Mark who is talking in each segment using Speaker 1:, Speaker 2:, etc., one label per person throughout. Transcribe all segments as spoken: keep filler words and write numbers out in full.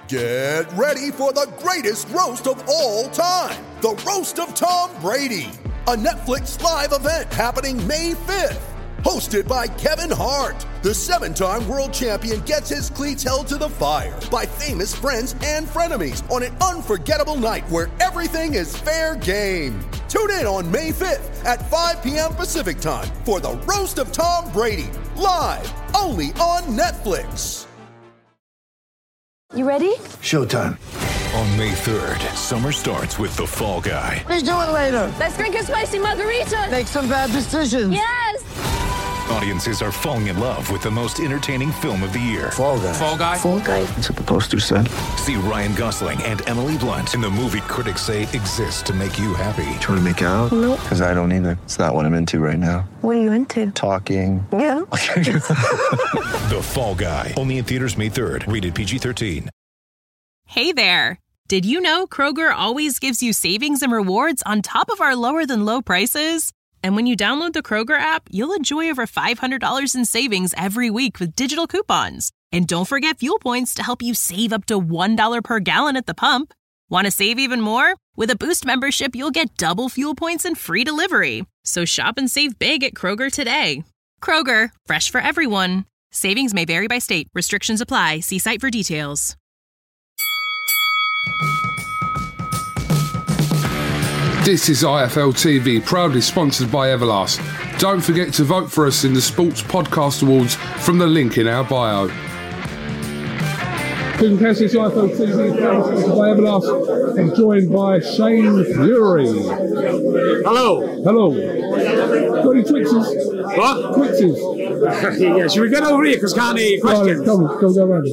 Speaker 1: Get ready for the greatest roast of all time, the Roast of Tom Brady, a Netflix live event happening May fifth. Hosted by Kevin Hart, the seven-time world champion gets his cleats held to the fire by famous friends and frenemies on an unforgettable night where everything is fair game. Tune in on May fifth at five p.m. Pacific time for the Roast of Tom Brady, live only on Netflix.
Speaker 2: You ready?
Speaker 3: Showtime.
Speaker 4: On May third, summer starts with The Fall Guy.
Speaker 3: Let's do it later.
Speaker 2: Let's drink a spicy margarita.
Speaker 3: Make some bad decisions.
Speaker 2: Yes!
Speaker 4: Audiences are falling in love with the most entertaining film of the year.
Speaker 3: Fall Guy.
Speaker 4: Fall Guy?
Speaker 2: Fall Guy.
Speaker 3: That's what the poster said.
Speaker 4: See Ryan Gosling and Emily Blunt in the movie critics say exists to make you happy.
Speaker 3: Trying to make it out?
Speaker 2: Nope.
Speaker 3: Because I don't either. It's not what I'm into right now.
Speaker 2: What are you into?
Speaker 3: Talking.
Speaker 2: Yeah.
Speaker 4: The Fall Guy. Only in theaters May third. Rated P G thirteen.
Speaker 5: Hey there. Did you know Kroger always gives you savings and rewards on top of our lower than low prices? And when you download the Kroger app, you'll enjoy over five hundred dollars in savings every week with digital coupons. And don't forget fuel points to help you save up to one dollar per gallon at the pump. Want to save even more? With a Boost membership, you'll get double fuel points and free delivery. So shop and save big at Kroger today. Kroger, fresh for everyone. Savings may vary by state. Restrictions apply. See site for details.
Speaker 6: This is I F L T V, proudly sponsored by Everlast. Don't forget to vote for us in the Sports Podcast Awards from the link in our bio. Susan Cassidy, I F L T V, proudly sponsored by Everlast. I'm joined by Shane Fury.
Speaker 7: Hello.
Speaker 6: Hello. Got any Twixes?
Speaker 7: What?
Speaker 6: Twixes.
Speaker 7: Yeah, should we get over here because can't hear your
Speaker 6: Right,
Speaker 7: questions?
Speaker 6: come on, go, go around.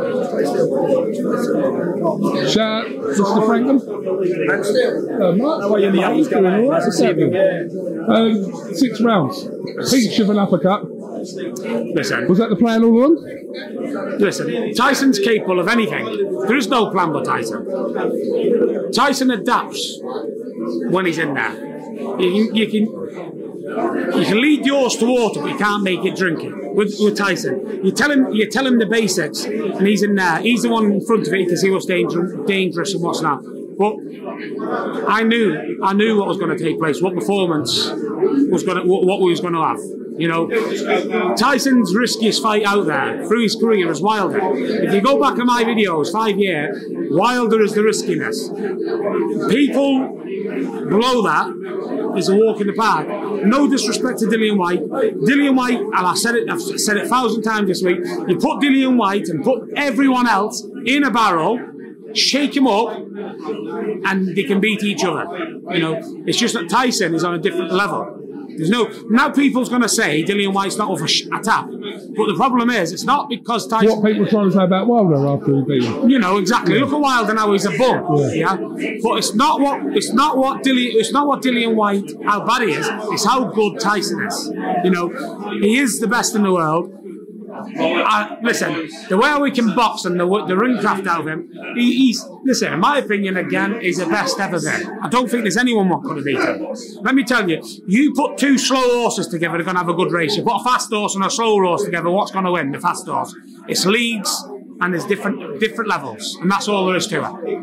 Speaker 6: Shout out, Mister Franklin. Uh, Mark,
Speaker 7: How are you in the
Speaker 6: Mark, doing all right?
Speaker 7: Nice to see you.
Speaker 6: Um, six rounds. Peach of an uppercut.
Speaker 7: Listen,
Speaker 6: Was that the plan all along?
Speaker 7: listen. Tyson's capable of anything. There is no plan with Tyson. Tyson adapts when he's in there. You can, you can, you can lead yours to water, but you can't make it drink it. With, with Tyson, you tell him, you tell him the basics, and he's in there. He's the one in front of it. He can see what's danger, dangerous and what's not. But I knew, I knew what was going to take place, what performance was going to, what, what we was going to have. You know, Tyson's riskiest fight out there through his career is Wilder. If you go back to my videos, five year, Wilder is the riskiness. People below that is a walk in the park. No disrespect to Dillian White. Dillian White, and I've said it, I've said it a thousand times this week. You put Dillian White and put everyone else in a barrel, shake him up, and they can beat each other. You know, it's just that Tyson is on a different level. There's no now. People's going to say Dillian White's not off a, sh- a tap, but the problem is it's not because Tyson.
Speaker 6: What people trying to say about Wilder after he beat him.
Speaker 7: You know exactly. Look at Wilder now; he's a bum. Yeah. yeah, but it's not what it's not what Dillian it's not what Dillian White how bad he is. It's how good Tyson is. You know, he is the best in the world. I, listen, the way we can box and the the ring craft out of him, he, he's listen. In my opinion, again, he's the best ever there. I don't think there's anyone what could have beat him. Let me tell you, you put two slow horses together, they're going to have a good race. You put a fast horse and a slow horse together, what's going to win? The fast horse. It's leagues and there's different different levels, and that's all there is to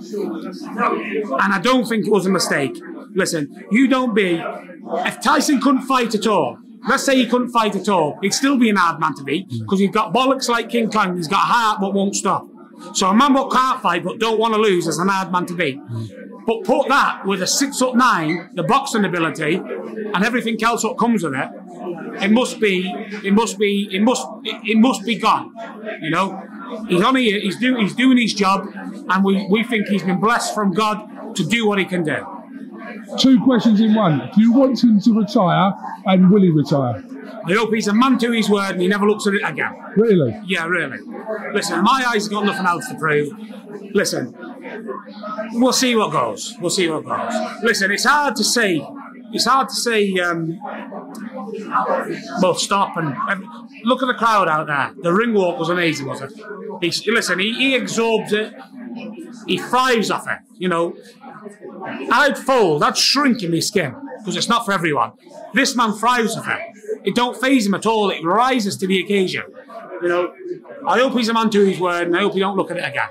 Speaker 7: it. And I don't think it was a mistake. Listen, you don't be. If Tyson couldn't fight at all. Let's say he couldn't fight at all. He'd still be an hard man to beat because he's got bollocks like King Kong. He's got a heart but won't stop. So a man what can't fight but don't want to lose is an hard man to beat. But put that with a six foot nine, the boxing ability, and everything else what comes with it, it must be, it must be, it must, it must be gone. You know, he's on here, he's doing, he's doing his job, and we, we think he's been blessed from God to do what he can do.
Speaker 6: Two questions in one. Do you want him to retire, and will he retire?
Speaker 7: I hope he's a man to his word and he never looks at it again.
Speaker 6: Really?
Speaker 7: Yeah, really. Listen, my eyes have got nothing else to prove. Listen, we'll see what goes. We'll see what goes. Listen, it's hard to say. It's hard to say. Um, well, stop and um, look at the crowd out there. The ring walk was amazing, wasn't it? He, listen, he, he absorbs it. He thrives off it. You know, I'd fold. I'd shrink in my skin because it's not for everyone. This man thrives off it. It don't faze him at all. It rises to the occasion. You know, I hope he's a man to his word, and I hope he don't look at it again.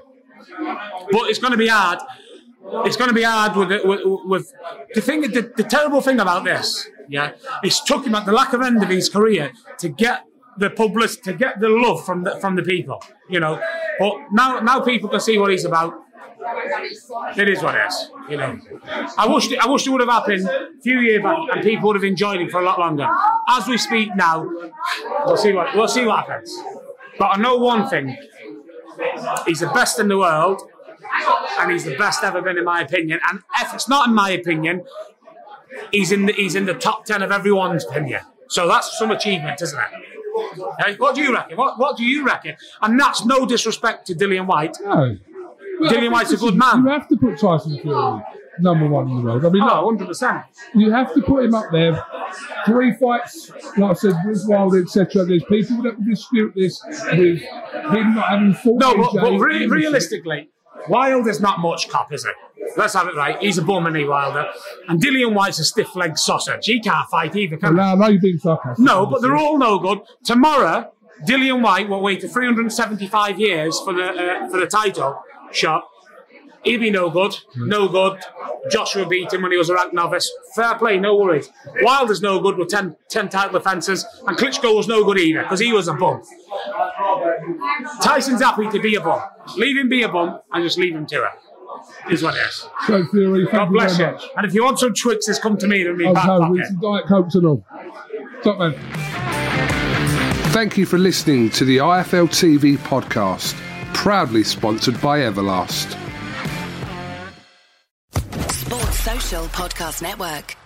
Speaker 7: But it's going to be hard. It's going to be hard with with, with the thing. The, the terrible thing about this, yeah, it's took him at the lack of end of his career to get the public, to get the love from the from the people, you know. But now, now people can see what he's about. It is what it is, you know. I wish it, I wish it would have happened a few years back, and people would have enjoyed him for a lot longer. As we speak now, we'll see what we'll see what happens. But I know one thing: he's the best in the world. And he's the best ever been, in my opinion. And if it's not in my opinion, he's in the he's in the top ten of everyone's opinion. So that's some achievement, isn't it? Hey, what do you reckon? What What do you reckon? And that's no disrespect to Dillian Whyte.
Speaker 6: No. Well,
Speaker 7: Dillian Whyte's a good man.
Speaker 6: You have to put Tyson Fury number one in the world. I mean,
Speaker 7: oh,
Speaker 6: look,
Speaker 7: one hundred percent.
Speaker 6: You have to put him up there. Three fights, like I said, with Wilder, et cetera. There's people that will dispute this with him not having fought.
Speaker 7: No, but, but re- realistically, Wilder's not much cop, is it? Let's have it right. He's a bum, isn't he, Wilder? And Dillian Whyte's a stiff-legged sausage. He can't fight either, can he?
Speaker 6: Well, no, you've been sarcastic.
Speaker 7: No, but they're all no good. Tomorrow, Dillian Whyte will wait three hundred seventy-five years for the uh, for the title shot. He'll be no good. No good. Joshua beat him when he was a ranked novice. Fair play, no worries. Wilder's no good with ten, ten title defences, and Klitschko was no good either, because he was a bum. Tyson's happy to be a bum. Leave him be a bum, and just leave him to it. Is what it is.
Speaker 6: So, Fury, thank
Speaker 7: God
Speaker 6: you
Speaker 7: bless
Speaker 6: very
Speaker 7: you.
Speaker 6: much.
Speaker 7: And if you want some Twixes, come to me. They'll be
Speaker 6: Oh,
Speaker 7: back
Speaker 6: no,
Speaker 7: pocket.
Speaker 6: with some Diet Cokes and all. Top man. Thank you for listening to the I F L T V podcast, proudly sponsored by Everlast.
Speaker 8: Sports Social Podcast Network.